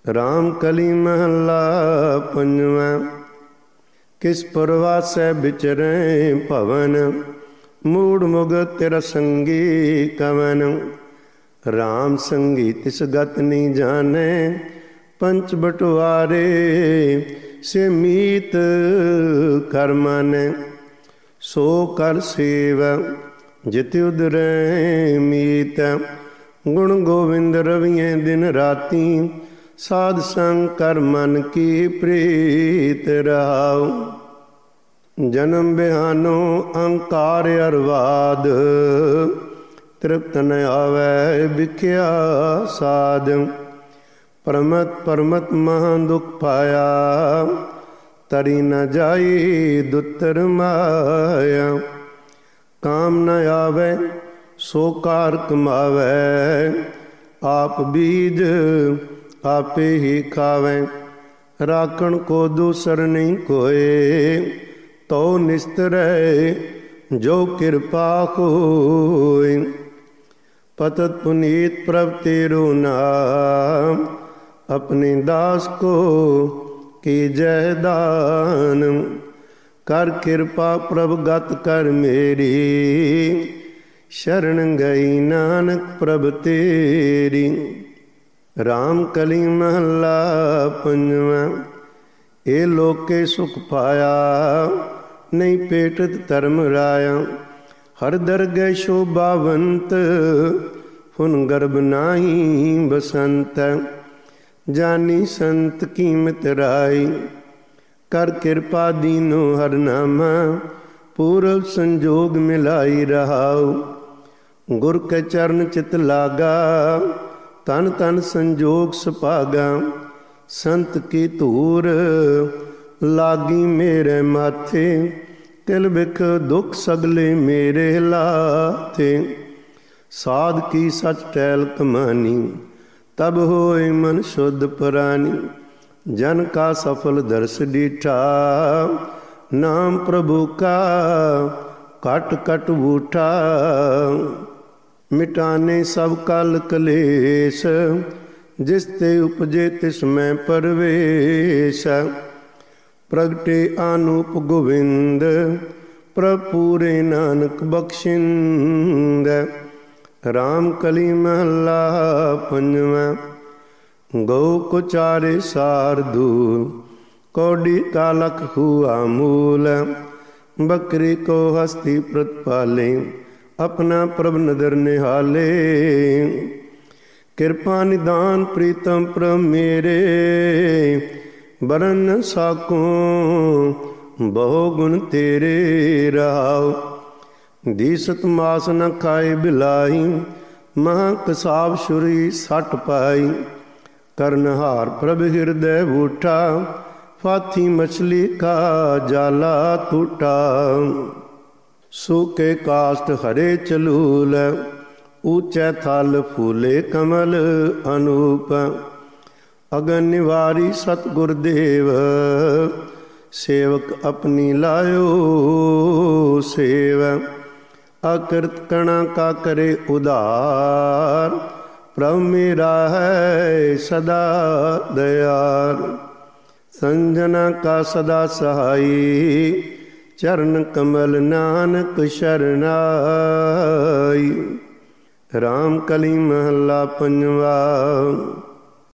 ਰਾਮ ਕਲੀ ਮਹੱਲਾ ਪੰਜਵਾਂ। ਕਿਸ ਪਰਵਾਸੈ ਵਿਚਰੈ ਭਵਨ, ਮੂੜ ਮੁਗ ਤੇਰਾ ਸੰਗੀ ਕਵਨ। ਰਾਮ ਸੰਗੀ ਤਿਸ ਗਤ ਨੀ ਜਾਣੈ, ਪੰਚ ਬਟਵਾਰੇ ਸੇ ਮੀਤ ਕਰ ਮਾਨੈ। ਸੋ ਕਰ ਸੇਵ ਜਿਤਿ ਉਦਰੈ ਮੀਤ, ਗੁਣ ਗੋਵਿੰਦ ਰਵੀਐ ਦਿਨ ਰਾਤੀ। ਸਾਧ ਸੰਗ ਕਰ ਮਨ ਕੀ ਪ੍ਰੀਤ ਰਹਾਉ। ਜਨਮ ਬਿਹਾਨੋ ਅਹੰਕਾਰ ਅਰਵਾਦ, ਤ੍ਰਿਪਤ ਨ ਆਵੈ ਵਿਖਿਆ ਸਾਧ। ਪਰਮਤ ਪਰਮਤ ਮਹਾ ਦੁਖ ਪਾਇਆ, ਤਰੀ ਨ ਜਾਈ ਦੁਤਰ ਮਾਇਆ। ਕਾਮ ਨ ਆਵੈ ਸੋ ਕਾਰ ਕਮਾਵੈ, ਆਪ ਬੀਜ ਆਪੇ ਹੀ ਖਾਵੈ। ਰਾਖਣ ਕੋ ਦੂਸਰ ਨਹੀਂ ਕੋਇ, ਤੋ ਨਿਸਤਰੈ ਜੋ ਕਿਰਪਾ ਹੋਇ। ਪਤਤ ਪੁਨੀਤ ਪ੍ਰਭ ਤੇਰੋ ਨਾਮ, ਆਪਣੇ ਦਾਸ ਕੋ ਕੀਜੈ ਦਾਨ। ਕਰ ਕਿਰਪਾ ਪ੍ਰਭ ਗਤ ਕਰ ਮੇਰੀ, ਸ਼ਰਨ ਗਈ ਨਾਨਕ ਪ੍ਰਭ ਤੇਰੀ। ਰਾਮ ਕਲੀ ਮਹੱਲਾ ਪੰਜਵਾਂ। ਇਹ ਲੋਕੇ ਸੁਖ ਪਾਇਆ, ਨਹੀਂ ਪੇਟਤ ਧਰਮ ਰਾਇਆ। ਹਰ ਦਰਗਹਿ ਸ਼ੋਭਾਵੰਤ, ਹੁਨ ਗਰਭ ਨਾਹੀ ਬਸੰਤ। ਜਾਨੀ ਸੰਤ ਕੀਮਤ ਰਾਈ, ਕਰ ਕਿਰਪਾ ਦੀਨੋ ਹਰ ਨਾਮਾ। ਪੂਰਬ ਸੰਜੋਗ ਮਿਲਾਈ ਰਹਾਉ, ਗੁਰ ਕੇ ਚਰਨ ਚਿਤ ਲਾਗਾ। ਤਨ ਤਨ ਸੰਜੋਗ ਸੁਭਾਗਾ, ਸੰਤ ਕੀ ਧੂਰ ਲਾਗੀ ਮੇਰੇ ਮਾਥੇ। ਤਿਲ ਬਿਖ ਦੁਖ ਸਗਲੇ ਮੇਰੇ ਲਾਥੇ। ਸਾਧ ਕੀ ਸਚ ਟਹਿਲ ਕਮਾਨੀ, ਤਬ ਹੋਏ ਮਨ ਸ਼ੁੱਧ ਪ੍ਰਾਨੀ। ਜਨ ਕਾ ਸਫਲ ਦਰਸ ਡੀਠਾ, ਨਾਮ ਪ੍ਰਭੂ ਕਾ ਕਟ ਕਟ ਬੂਠਾ। ਮਿਟਾਨੇ ਸਭ ਕਲ ਕਲੇਸ਼, ਜਿਸ ਤੇ ਉਪਜੇ ਤਿਸ ਮੈਂ ਪਰਵੇਸ਼। ਪ੍ਰਗਟੇ ਆਨੂਪ ਗੋਵਿੰਦ, ਪ੍ਰਭ ਪੂਰੇ ਨਾਨਕ ਬਖਸ਼ਿੰਦ। ਰਾਮ ਕਲੀ ਮਹੱਲਾ ਪੰਜਵਾਂ। ਗਊ ਕੋ ਚਾਰੇ ਸਾਰਦੂ, ਕੌਡੀ ਕਾ ਲਖ ਹੁਆ ਮੂਲ। ਬੱਕਰੀ ਕੋ ਹਸਤੀ ਪ੍ਰਤਪਾਲੇ, ਆਪਣਾ ਪ੍ਰਭ ਨਦਰ ਨਿਹਾਲੇ। ਕਿਰਪਾ ਨਿਦਾਨ ਪ੍ਰੀਤਮ ਪ੍ਰਭ ਮੇਰੇ, ਬਰਨ ਸਾਕੋ ਬਹੁ ਗੁਣ ਤੇਰੇ ਰਹਾਉ। ਦੀਸਤ ਮਾਸ ਨ ਖਾਏ ਬਿਲਾਈ, ਮਹਾਂ ਕਸਾਬ ਛੁਰੀ ਸੱਟ ਪਾਈ। ਕਰਨਹਾਰ ਪ੍ਰਭ ਹਿਰਦੈ ਬੂਠਾ, ਫਾਥੀ ਮਛਲੀ ਕਾ ਜਾਲਾ ਟੂਟਾ। ਸੂਕੇ ਕਾਸ਼ਟ ਹਰੇ ਚਲੂਲ, ਊਚੈ ਥਲ ਫੂਲੇ ਕਮਲ ਅਨੂਪ। ਅਗਨ ਨਿਵਾਰੀ ਸਤਿਗੁਰ ਦੇਵ, ਸੇਵਕ ਆਪਣੀ ਲਾਇਓ ਸੇਵ। ਅਕਿਰਤ ਕਣਾ ਕਾ ਕਰੇ ਉਧਾਰ, ਪ੍ਰਭ ਮੇਰਾ ਹੈ ਸਦਾ ਦਇਆਲ। ਸੰਜਨਾ ਕਾ ਸਦਾ ਸਹਾਈ, ਚਰਨ ਕਮਲ ਨਾਨਕ ਸ਼ਰਨਾਈ। ਰਾਮ ਕਲੀ ਮਹੱਲਾ ਪੰਜਵਾ।